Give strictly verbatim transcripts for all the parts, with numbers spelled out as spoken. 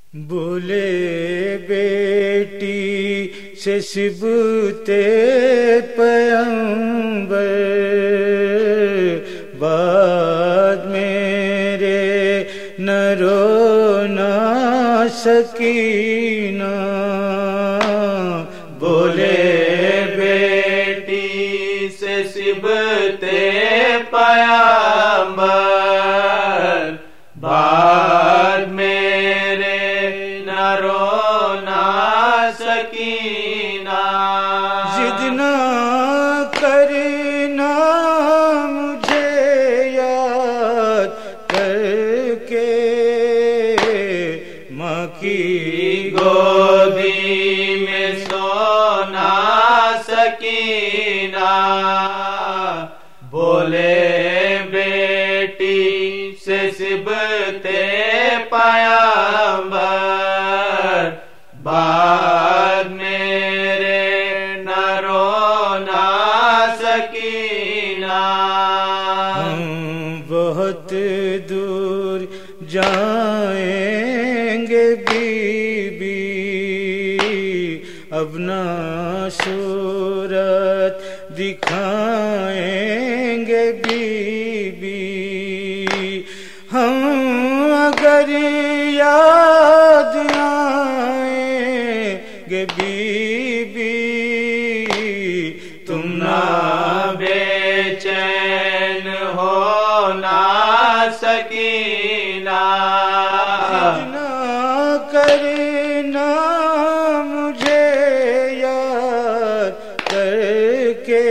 بولے بیٹی سے سبتے پیغمبر، بعد میرے نہ رونا سکینہ، بولے بیٹی سے سبتے پیغمبر، بعد میرے نہ رونا سکینہ، ضد نہ کرنا مجھے یاد کر کے، ماں کی گودی میں سونا سکینہ، بولے بیٹی سے سبتے پیغمبر، بعد میرے نہ رونا سکینہ، ہم بہت دور جائیں گے بی بی، اب نہ صورت دکھائیں گے بی بی، ہم اگر یاد آئیں گے بی بی، تم نہ بے چین ہونا سکینہ، نہ کرنا مجھے یاد کر کے،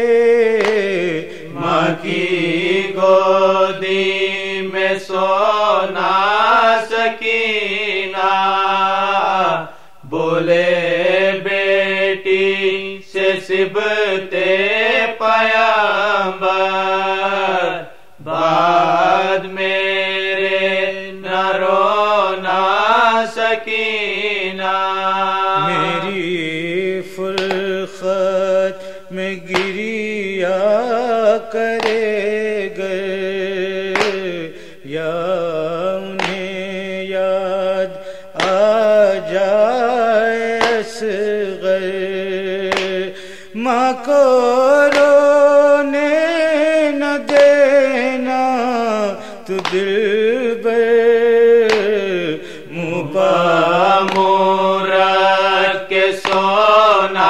ماں کی گودی میں سونا سکینہ، بولے بیٹی سے سبتے پیغمبر، بعد میرے نہ رونا سکینہ، میری فرقت میں گریا کرے گے، یا انہیں یاد آ جائے اصغر، ماں کو رونے نہ دینا تو دلبر، منہ پا مور کے سونا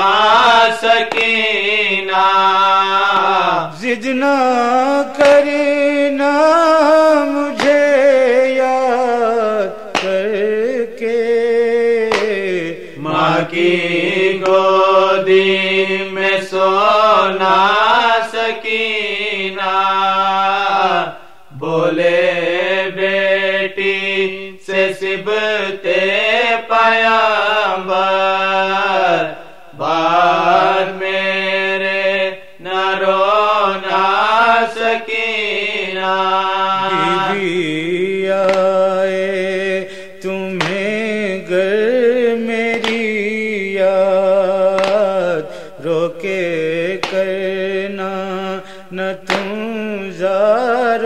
سکینہ، ضد نہ کرنا مجھے یاد کر کے، ماں کی گودی میں سونا سکینہ، بولے بیٹی سے سبتے پیغمبر، بعد میرے نہ رونا سکینہ، بی بی آئے تمہیں گر میری یاد، روکے کرنا نہ تم زار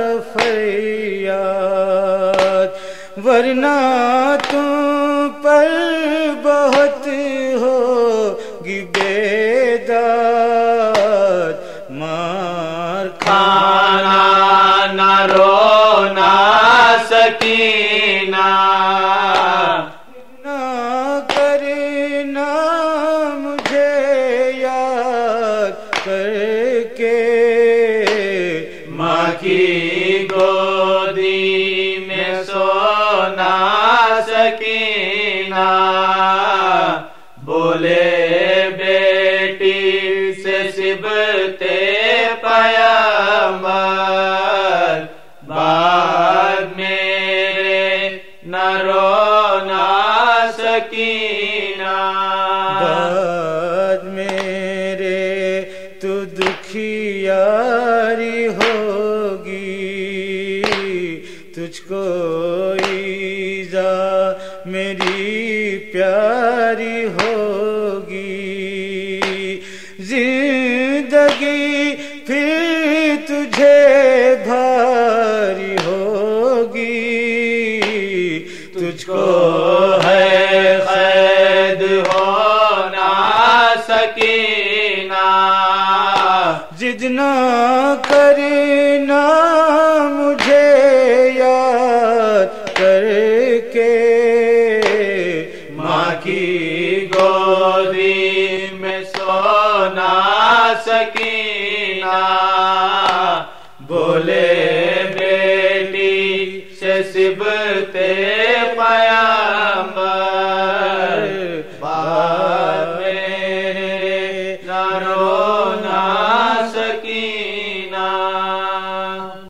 فریاد، ورنہ تم پر بہت ہوگی بیداد، مار کھانا نہ رونا سکینہ، نہ کرنا مجھے یاد کر کے، ماں کی گودی میں سونا سکینہ، بولے بیٹی سے سبتے پیغمبر، بعد میرے نہ رونا سکینہ، بعد میرے تو دکھیاری ہوگی، تجھ کو ایذا میری پیاری ہوگی، زندگی پھر تجھے بھاری ہوگی، تجھ کو سکینہ جتنا کرنا مجھے یاد کر کے ماں کی گودی میں سونا سکینہ بولے بیٹی سے سبتے